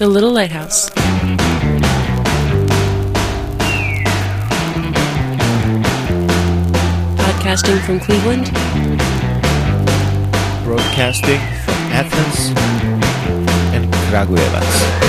The Little Lighthouse. Podcasting from Cleveland. Broadcasting from Athens and Kragujevac.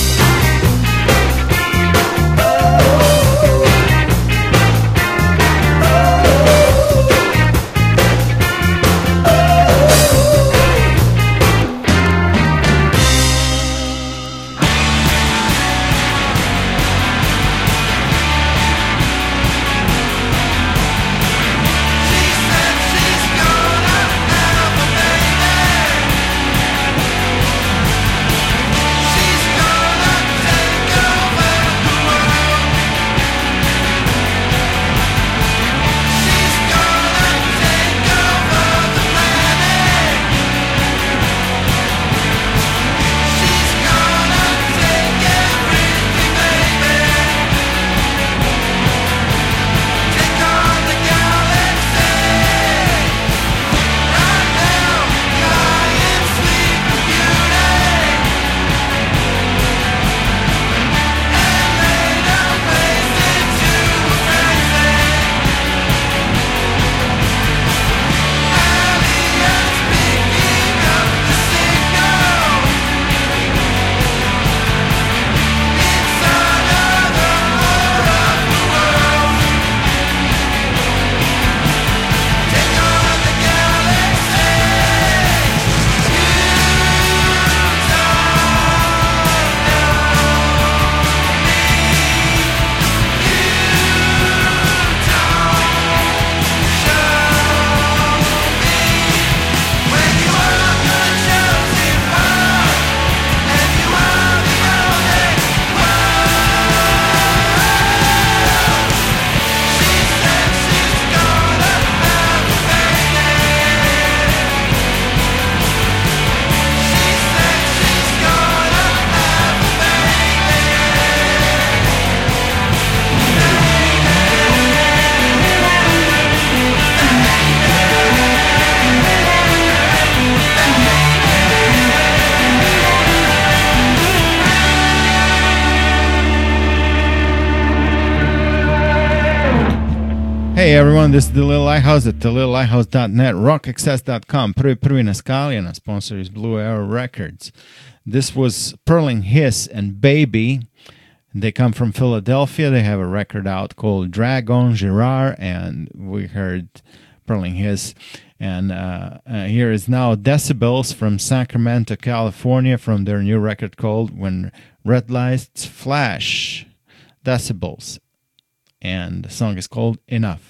Hey everyone, this is The Little Lighthouse at thelittlelihthouse.net, rockaccess.com. Prvi na skali, and our sponsor is Blue Arrow Records. This was Purling Hiss and Baby. They come from Philadelphia. They have a record out called Dragon Girard, and we heard Purling Hiss. And here is now Decibels from Sacramento, California, from their new record called When Red Lights Flash. Decibels. And the song is called Enough.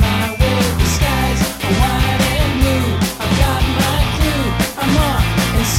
And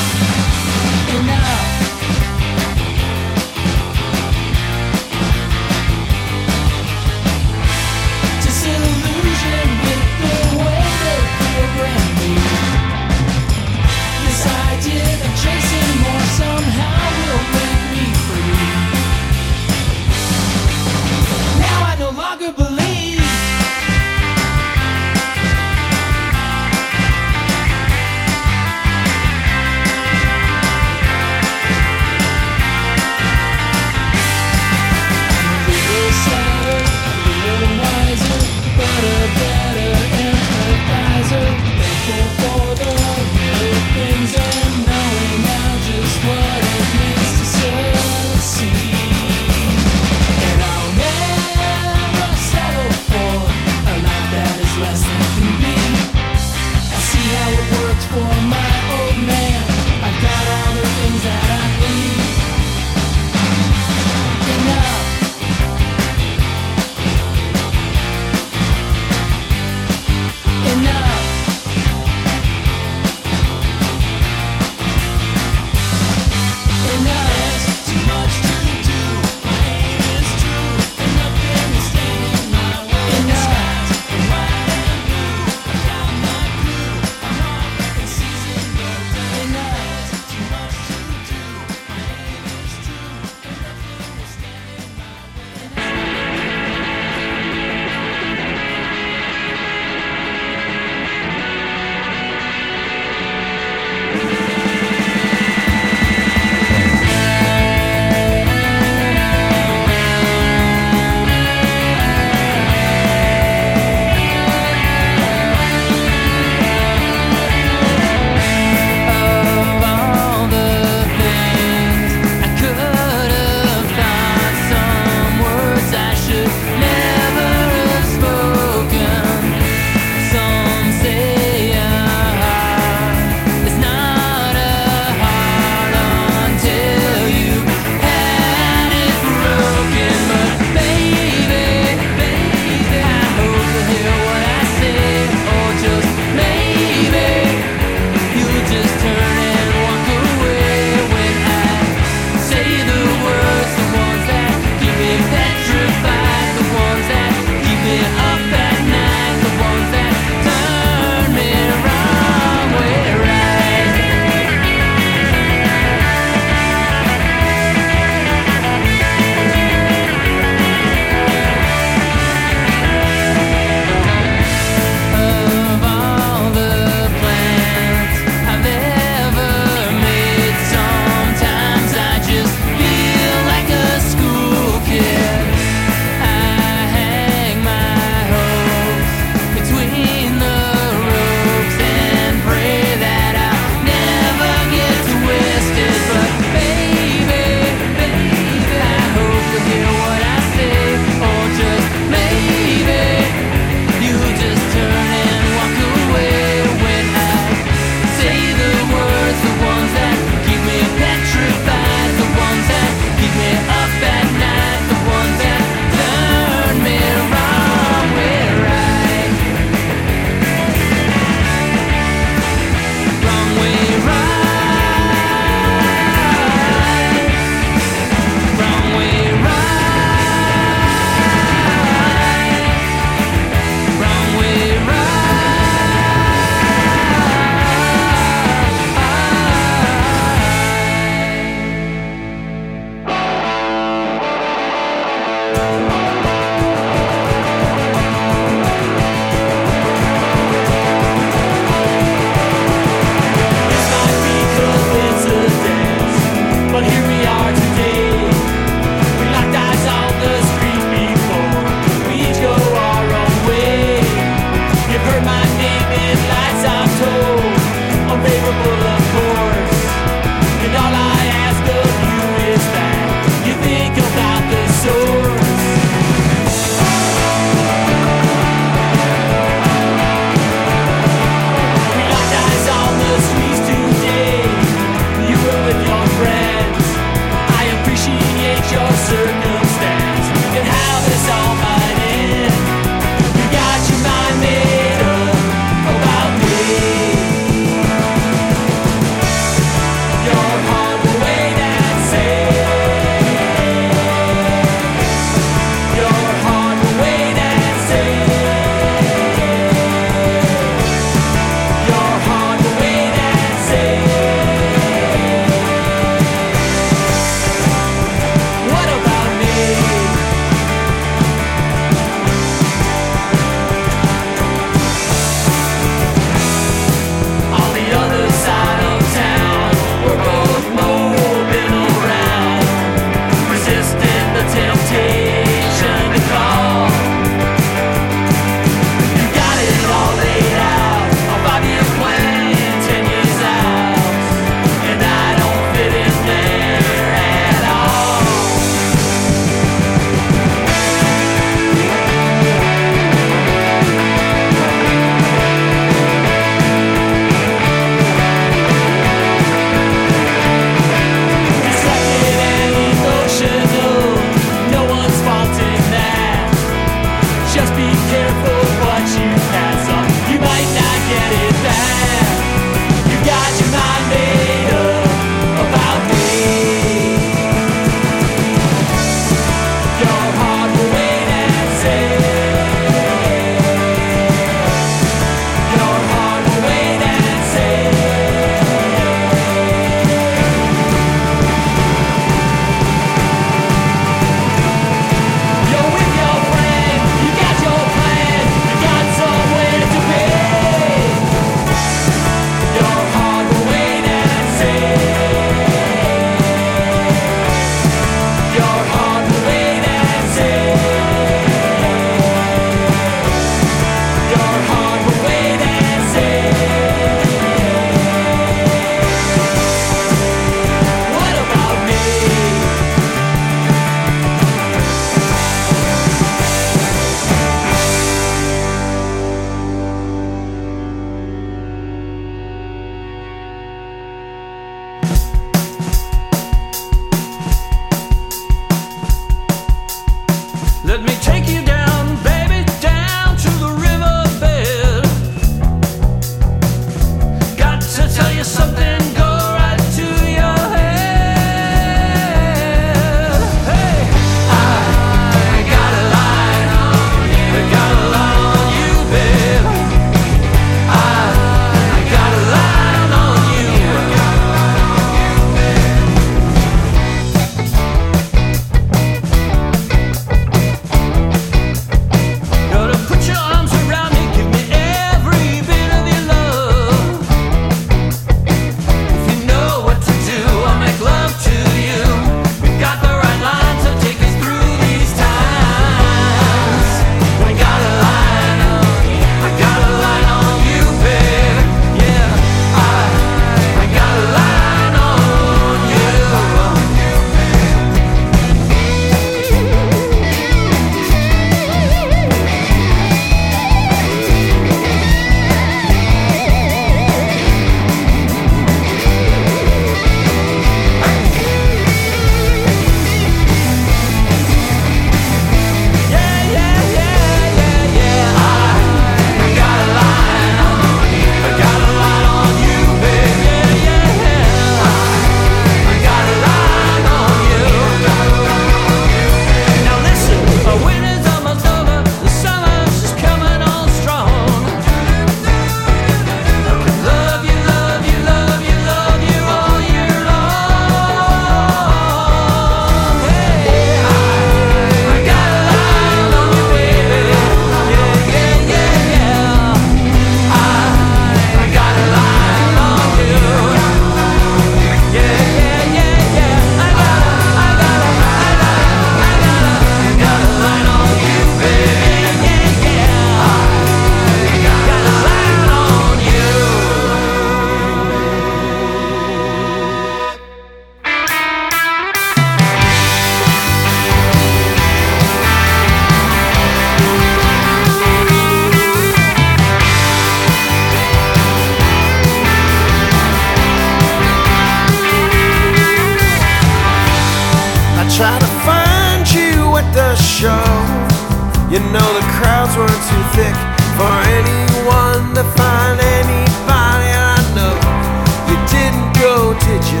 show. You know the crowds weren't too thick for anyone to find anybody. I know you didn't go, did you?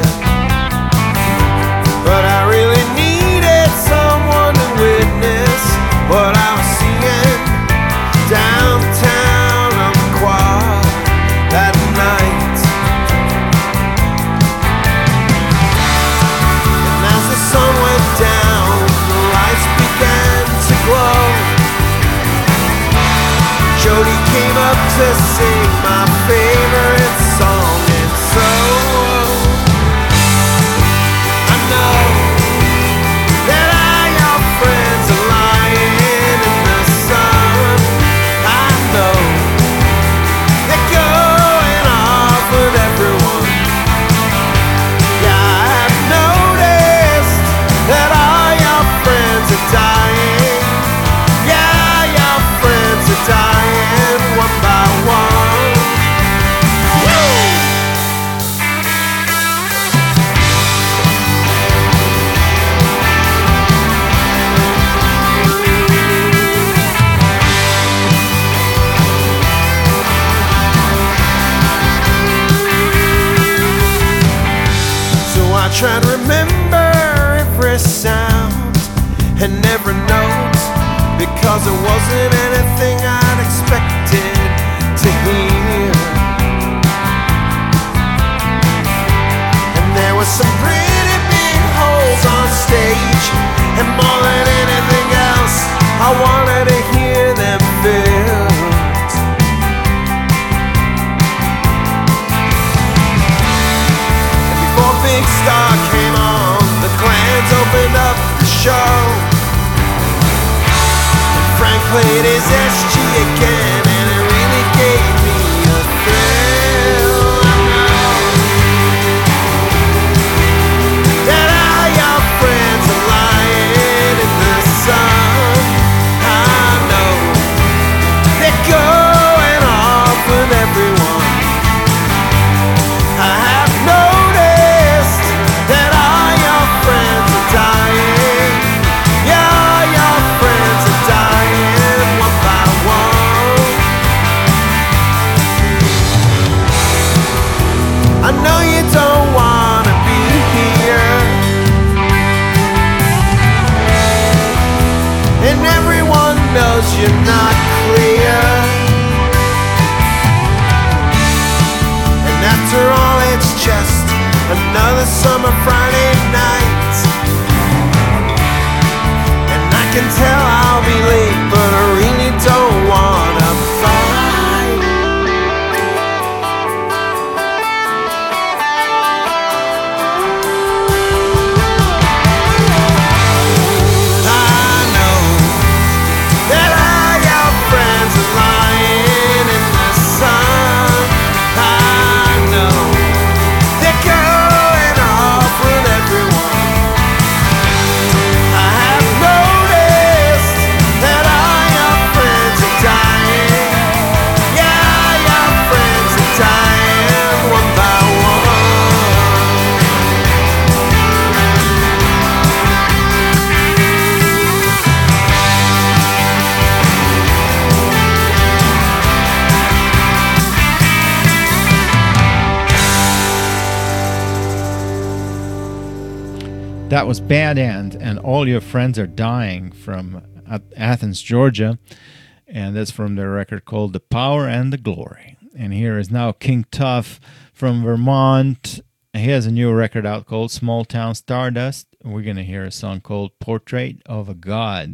But I really needed someone to witness what I was seeing downtown on the quad that night. And as the sun went down, the lights began to glow. Jody came up to sing my favorite song, and so I know that all your friends are lying in the sun. I know they're going off with everyone. Yeah, I have noticed that all your friends are dying. Yeah, your friends are dying one by one. Woo! So I try to remember every sound and every note, because it wasn't anything I'd expected to hear. And there were some pretty big holes on stage, and more than anything else, I wanted to hear them filled. And before Big Star came on, the Clans opened up the show. Frank played his SG again, and it really gave me a thrill. I know that all your friends are lying in the sun. I know they're going off with everyone. I have noticed that all your friends are dying. Yeah, your friends are dying one by one. I know you don't wanna be here, and everyone knows you're not clear. And after all, it's just another summer Friday night, and I can tell I'll be late, but I really don't wanna fight. I know that all your friends are lying in the sun. I know they're going off with everyone. I have noticed that all your friends are dying. Yeah, your friends are dying one by one. That was Bad End, and All Your Friends Are Dying from Athens, Georgia. And that's from their record called The Power and the Glory. And here is now King Tuff from Vermont. He has a new record out called Small Town Stardust. We're going to hear a song called Portrait of a God.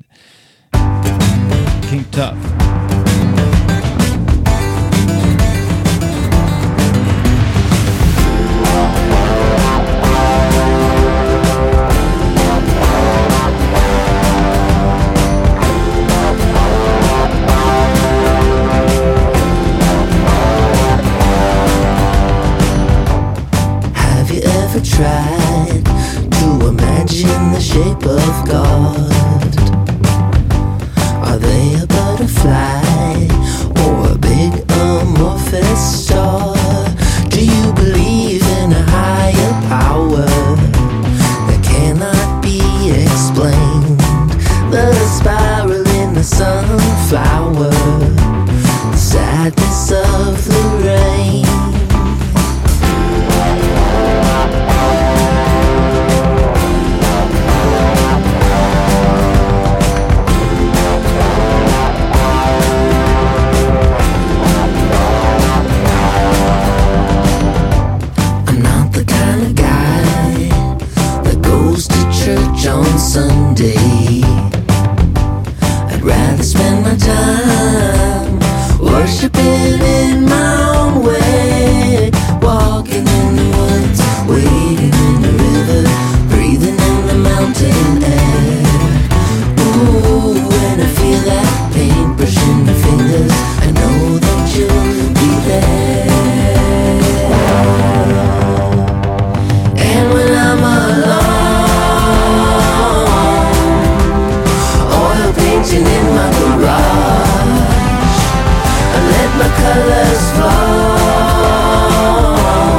King Tuff. Have you ever tried to imagine the shape of God? Are they a butterfly or a big amorphous star? Do you believe in a higher power that cannot be explained? The spy sunflower, the sadness of the rain. I'm not the kind of guy that goes to church on Sunday. I'd rather spend my time worshiping in my own way, walking in the woods, wading in the river, breathing in the mountain air. Ooh, when I feel that paintbrush in your fingers, I know that you'll be there. And when I'm alone, oil painting in my garage, I let my colors flow.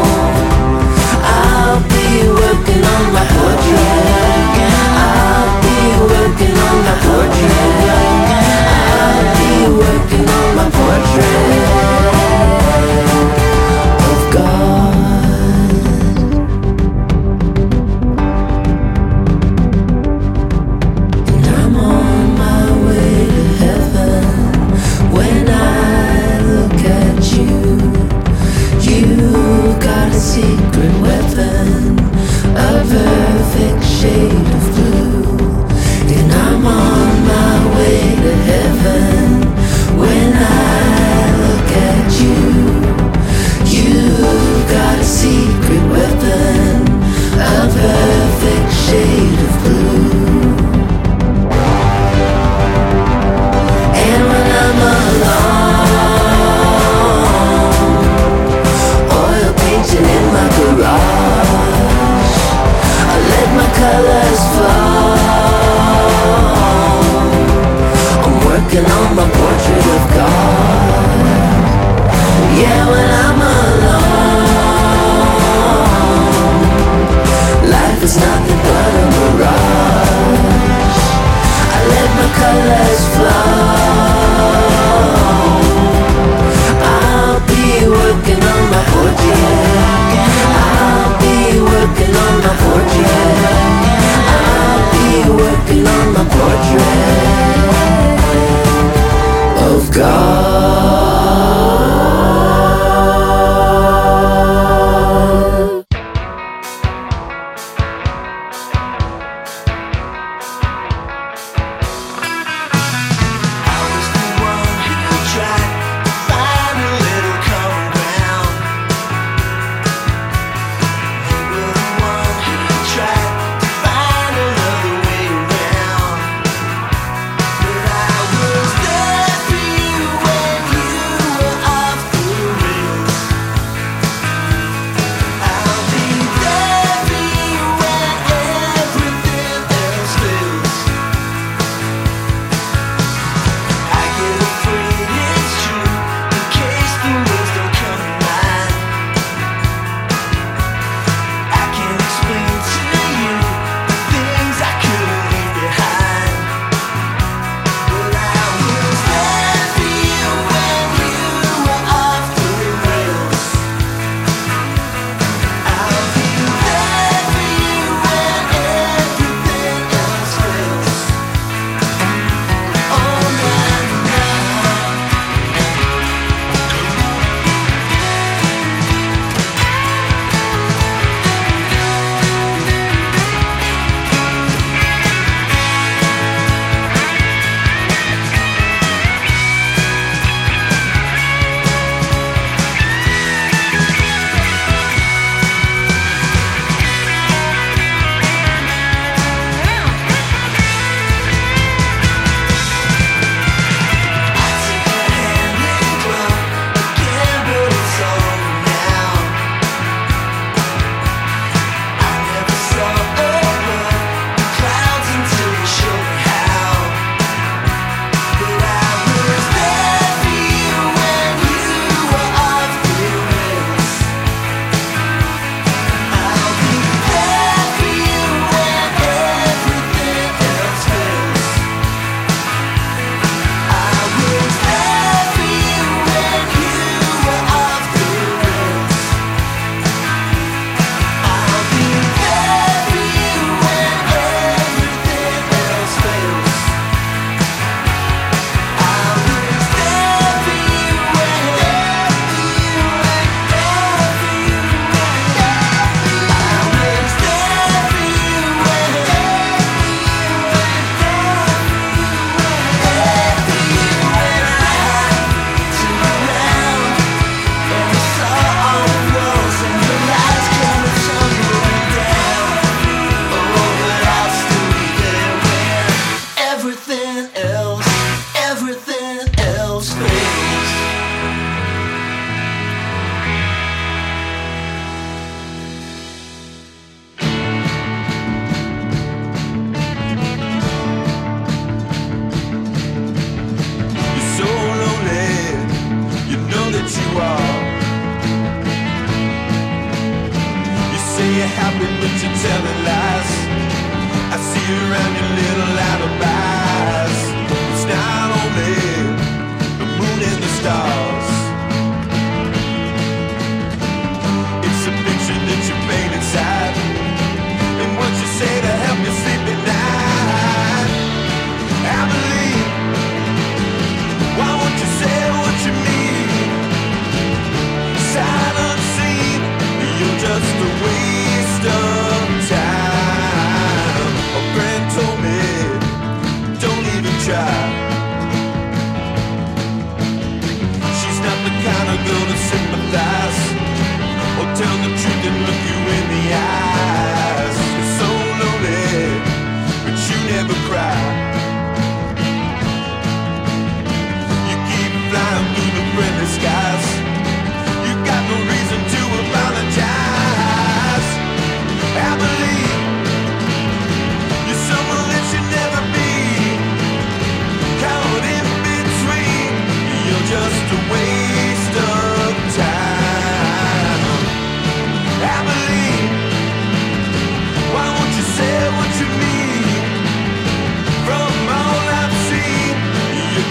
I'll be working on my portrait. I'll be working on my portrait.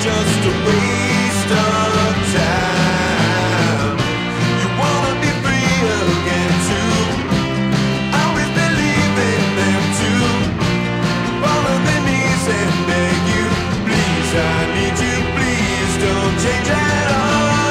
just a waste of time. You wanna be free again too. Always believe in them too. Fall on their knees and beg you, please, I need you, please don't change at all.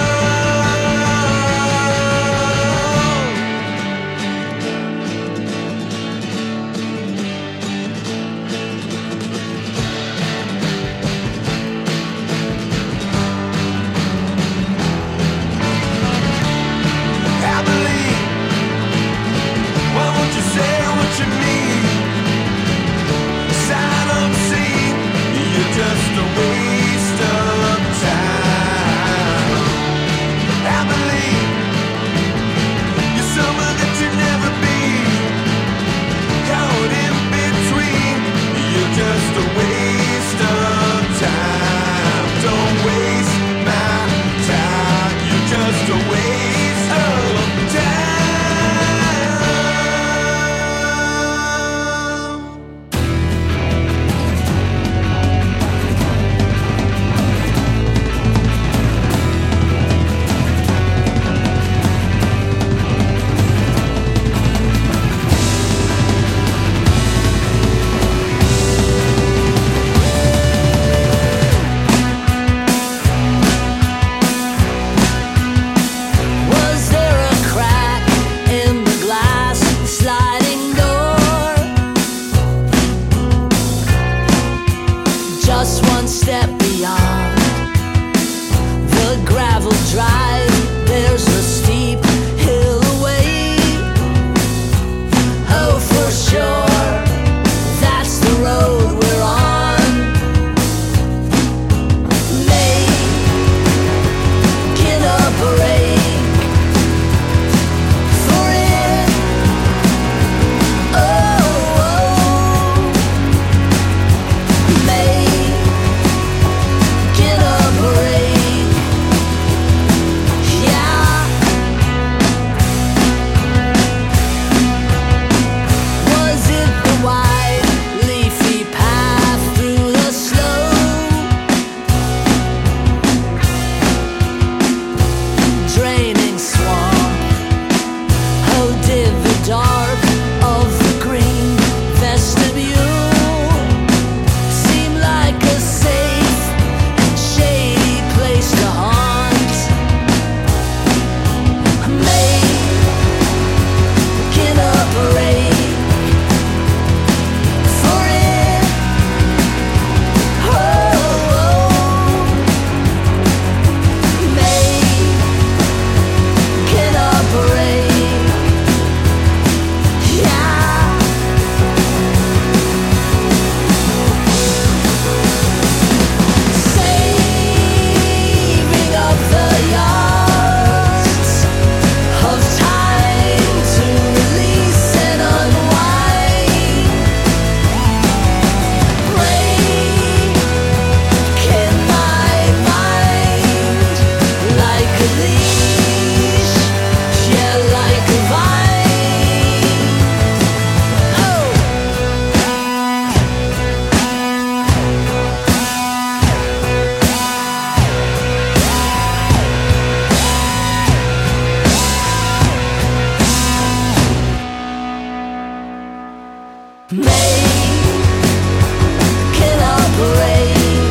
Just a waste of time. I believe you're someone that you'll never be. Caught in between. You're just a waste of time. Don't waste my time. You're just a waste of time. Was there a crack in the glass sliding door? Just one step beyond the gravel drive, there's a steep hill away. Oh, for sure, that's the road we're on. Making a break for it. Making a break. Yeah. Was it the wide leafy path through the slow draining swamp? Oh, did the dark of the green vestibule seem like a safe and shady place to haunt? Making a break for it. Making a break. Yeah. Saving up the yards of time to release and unwind. Breaking my mind like a leash, yeah, like a vine. Oh. Making a break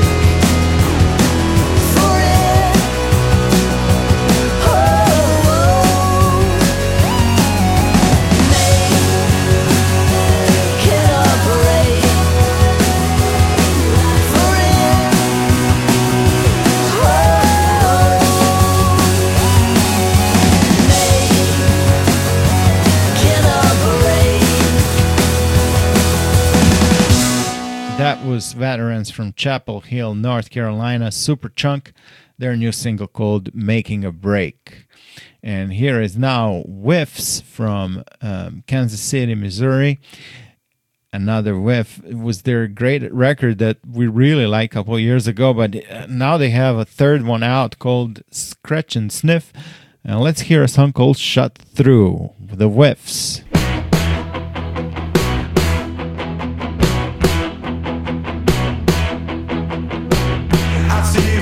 for it. Making a break for it. Making a break. That was Veterans from Chapel Hill, North Carolina, Superchunk, their new single called Making a Break. And here is now Whiffs from Kansas City, Missouri. Another Whiff. It was their great record that we really liked a couple of years ago, but now they have a third one out called Scratch and Sniff. And let's hear a song called Shut Through, the Whiffs. I see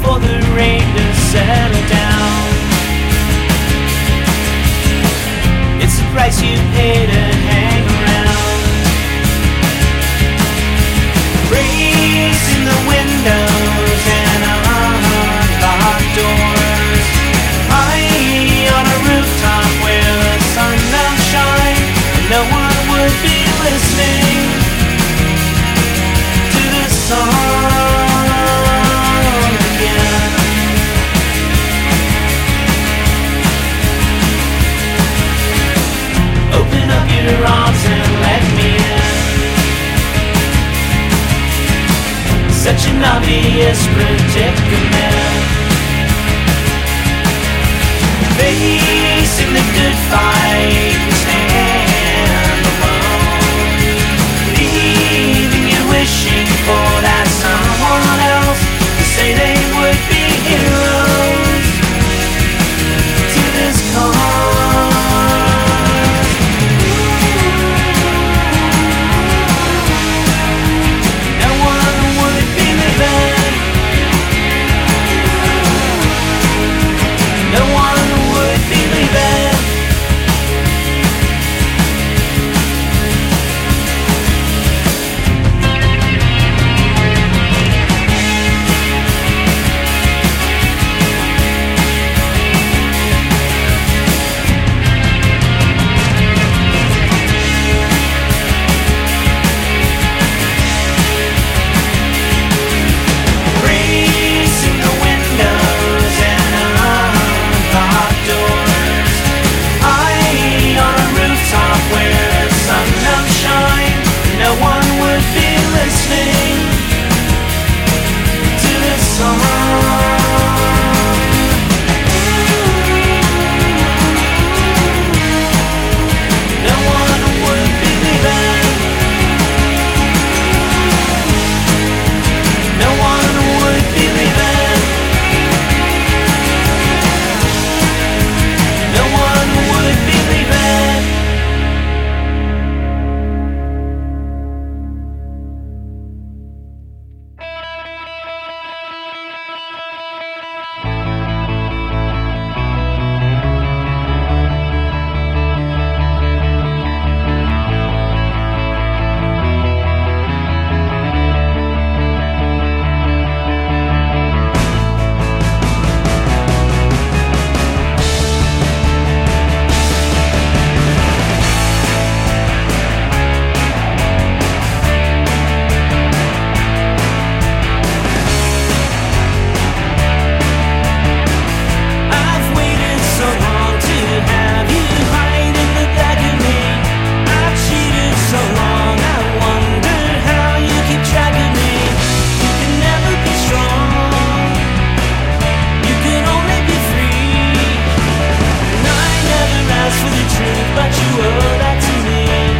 for the rain to settle down. It's the price you pay to hang around. Racing the windows and unlocked doors. High on a rooftop where the sun don't shine, and no one would be listening to the song again. Open up your arms and let me in. Such an obvious predicament. Facing the good fight and stand alone. Leaving you wishing for that someone else to say they would be heroes to this cause. No one would be living. No one would be leaving. Racing the windows and unlocked doors. High on a rooftop where the sun don't shine, no one would be listening to this song. No one would be leaving. No one would be leaving. No one would be leaving. I've waited so long to have you hide in the back of me. I've cheated so long, I wonder how you keep track of me. You can never be strong, you can only be free. And I never asked for the truth, but you owe that to me.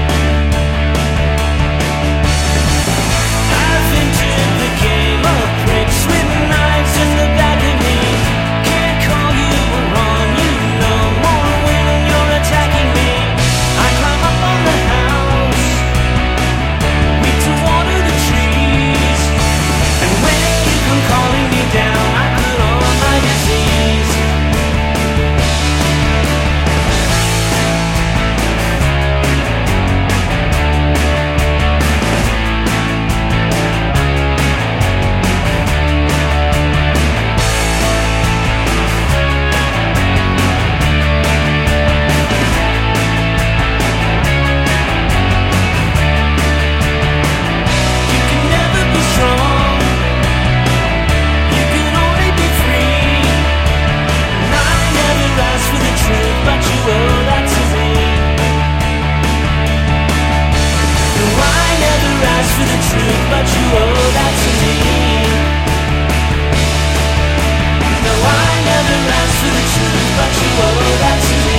I've entered the game of pricks with knives in the back of me. Can't call you wrong, you know more when you're attacking me. I climb up on the house, weak to water the trees. And when you come calling me down, I put on my disease. You can never be strong, you can only be free. And I never asked for the truth, but you owe that to me. No, I never asked for the truth, but you owe that to me. No, I never asked for the truth, but you owe that to me.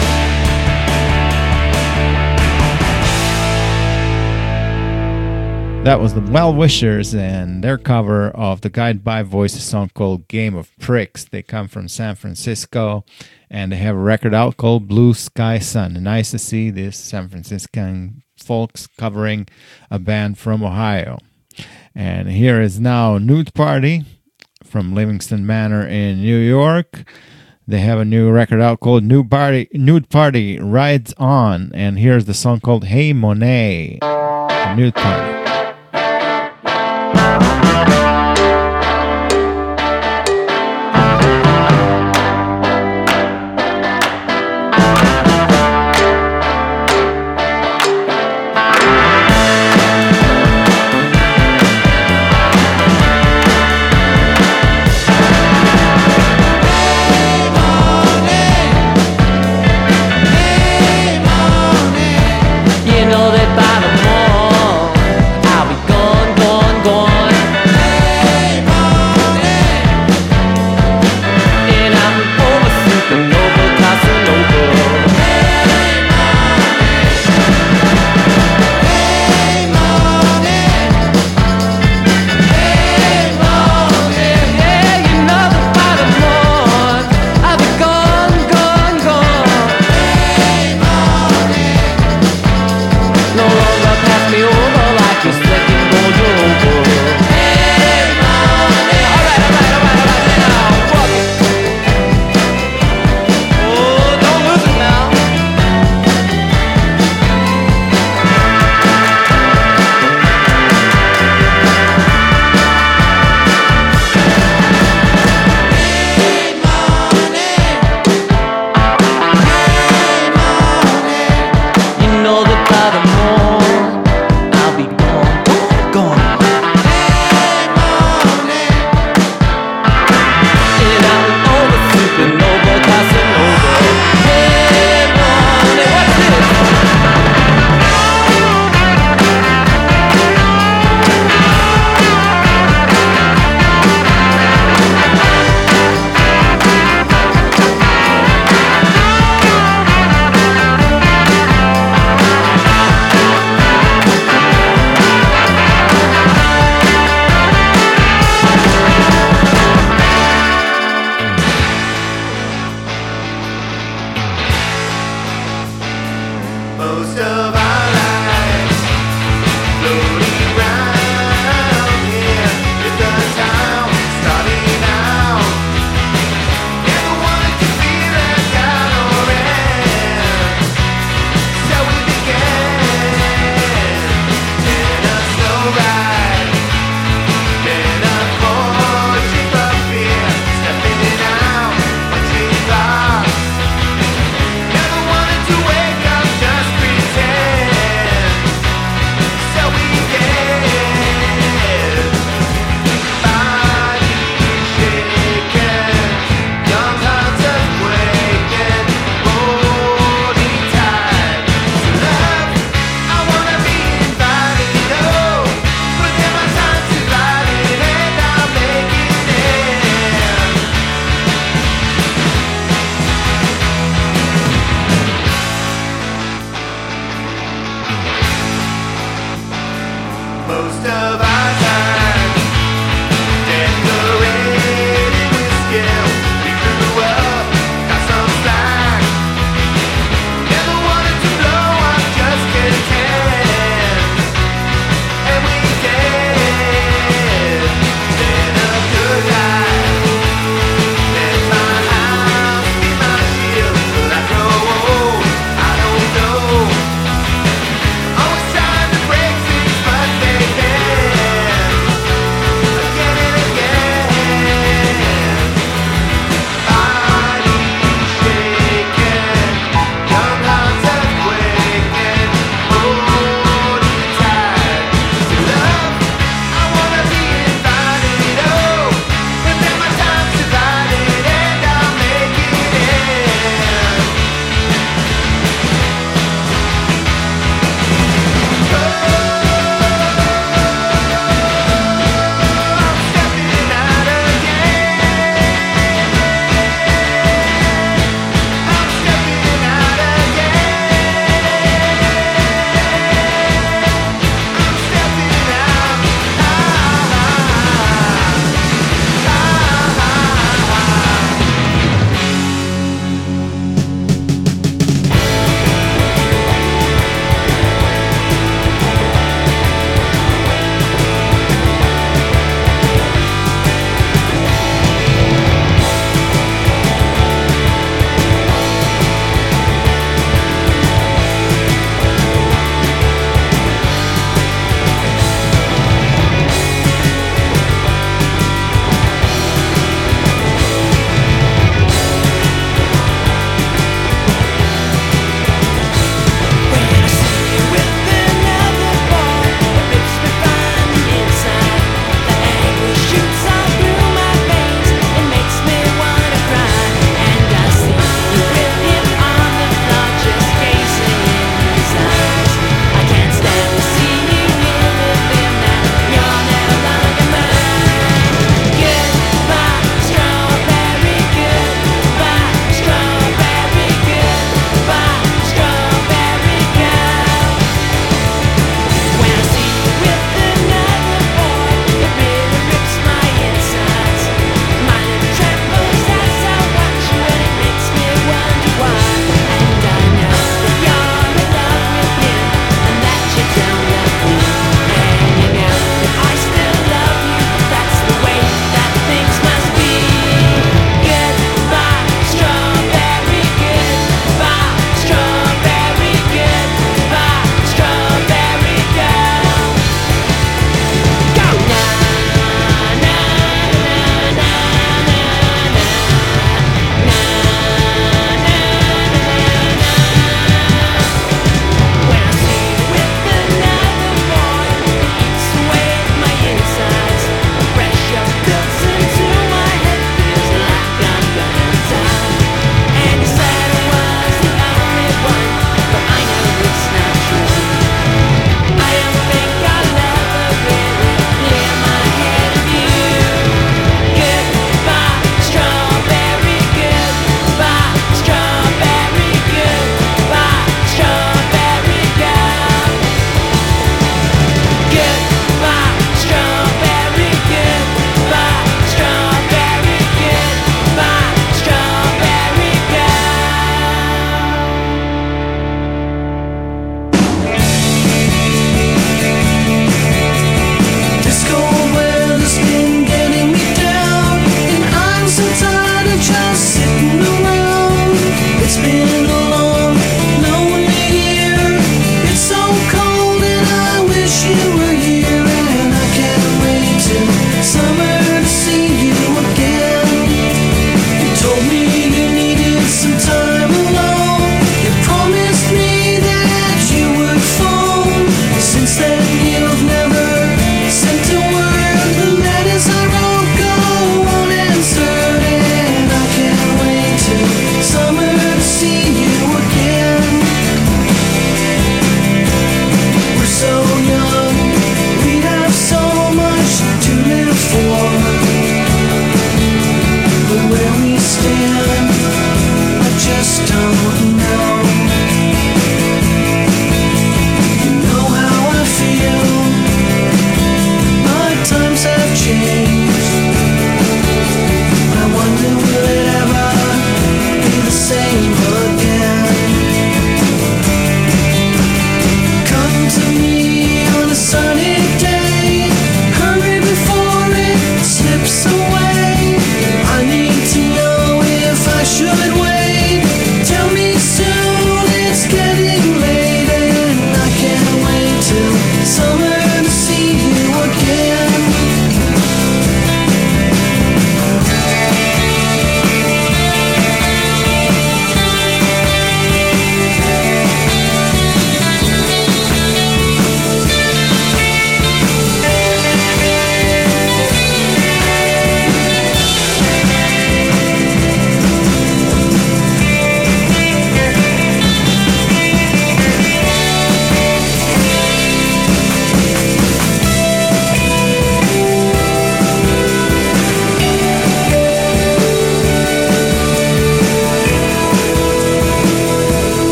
That was the Well Wishers and their cover of the Guided by Voices song called Game of Pricks. They come from San Francisco and they have a record out called Blue Sky Sun. Nice to see this San Franciscan folks covering a band from Ohio. And here is now Nude Party from Livingston Manor in New York. They have a new record out called Nude Party Rides On. And here's the song called Hey Monet, the Nude Party. You know that by the morn I'll be gone, gone, gone. And I'm over supernova, Casanova. Yeah, you know that by the morn I'll be gone, gone, gone. No longer pass me over like you're second gold over. Alright, now, fuck it. Oh, don't lose it now. You know that by the morn I'll be gone, gone. And I'm over supernova, Casanova. Hey, morning, what's this? Most of our lives floating round here is the town starting out. Never wanted to be let down or end. So we began in a slow ride, then a fortune for fear, stepping in and out, watching clocks. Never wanted to wake up, just pretend.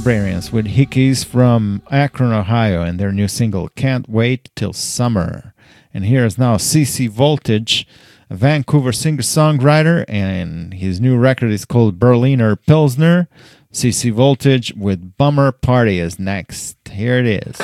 Librarians with Hickeys from Akron, Ohio, and their new single, Can't Wait Till Summer. And here is now CC Voltage, a Vancouver singer-songwriter, and his new record is called Berliner Pilsner. CC Voltage with Bummer Party is next. Here it is.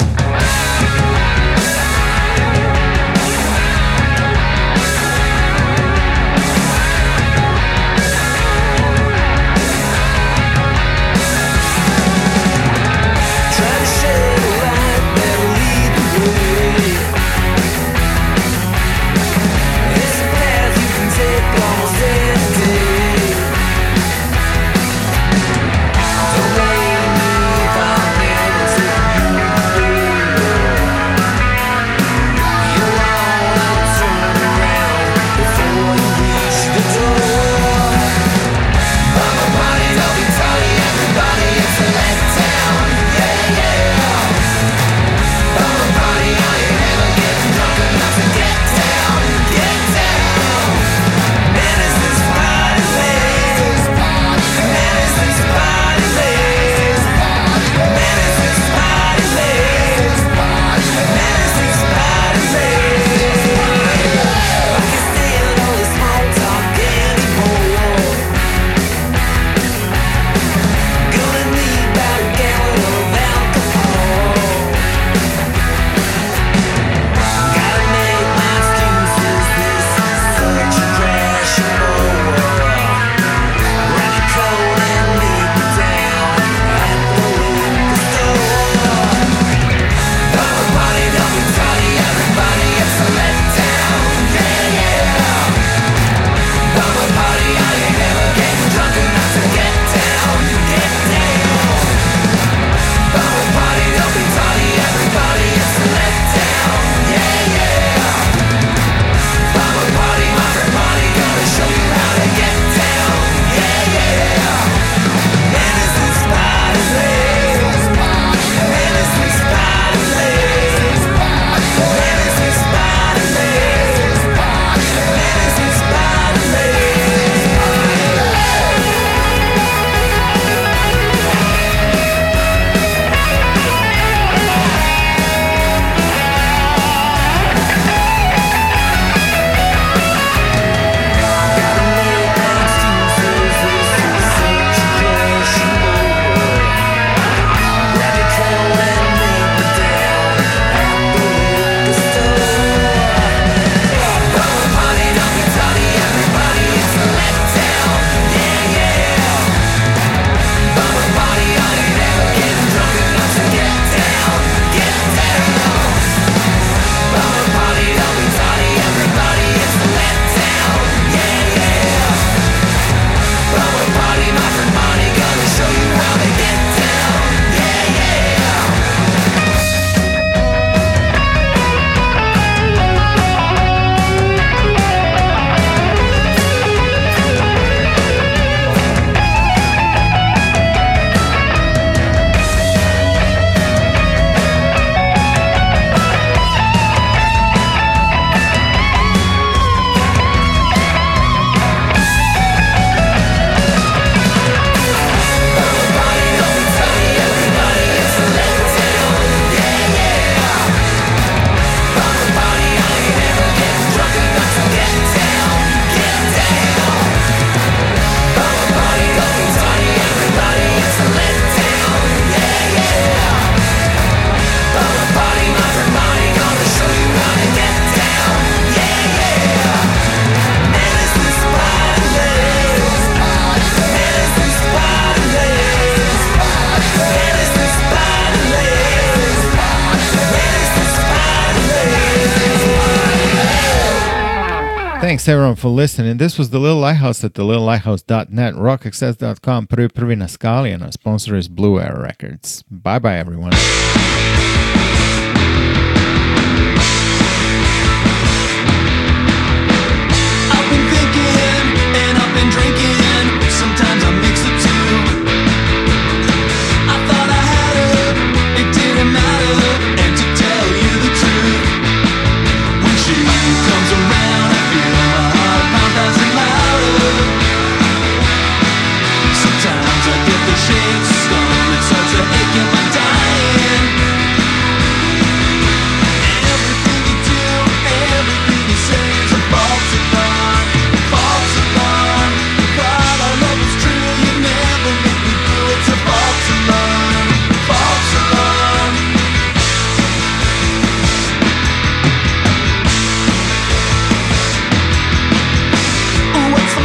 Thanks everyone for listening. This was The Little Lighthouse at thelittlelilighthouse.net, rockaccess.com, prvi na skali, and our sponsor is Blue Air Records. Bye-bye, everyone. I've been thinking and I've been drinking. Sometimes I mix the two. I thought I had her, it didn't matter. And to tell you the truth, when she comes around, I feel my heart pound thousand louder. Sometimes I get the shakes, it's hard to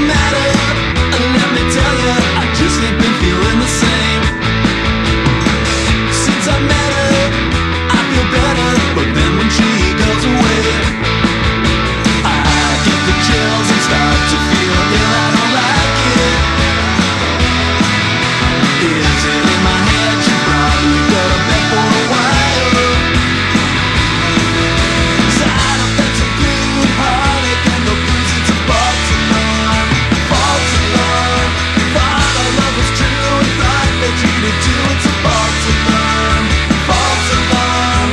matter? Let me tell you, I just ain't been feeling the same. Since I met her, I feel better, but then when she goes away, I get the chills and start to feel ill. I don't like it. Is it in my head? She probably got a bed for a while. Side effects include heartache and the blues. It's a false alarm, false alarm. Thought our love was true and thought that you did too. It's a false alarm, false alarm.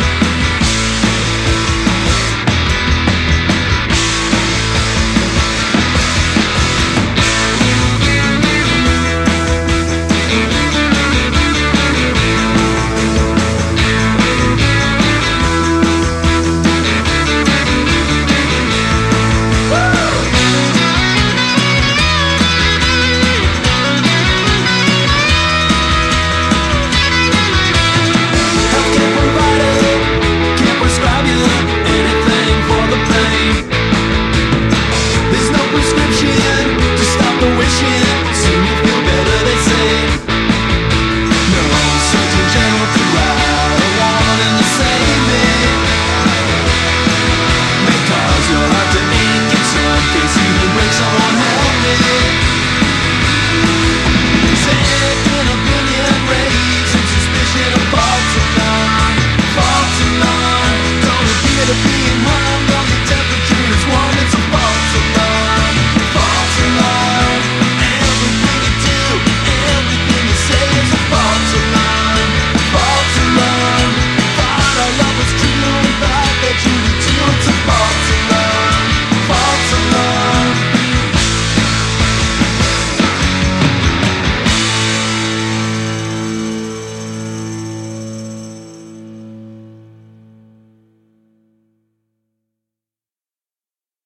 Healthcare provider can't prescribe you anything for the pain. There's no prescription to stop the wishing. Soon you'll feel better, they say. No surgeon general could write a warning to save it. May cause your heart to ache in some case you will break someone